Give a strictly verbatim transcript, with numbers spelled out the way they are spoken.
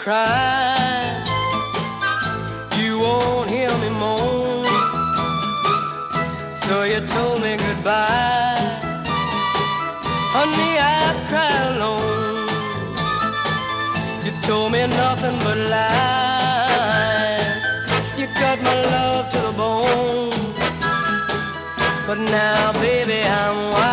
cry, you won't hear me moan. So you told me goodbye. Honey, I'd cry alone. You told me nothing but lies. You cut my love to the bone. But now, baby, I'm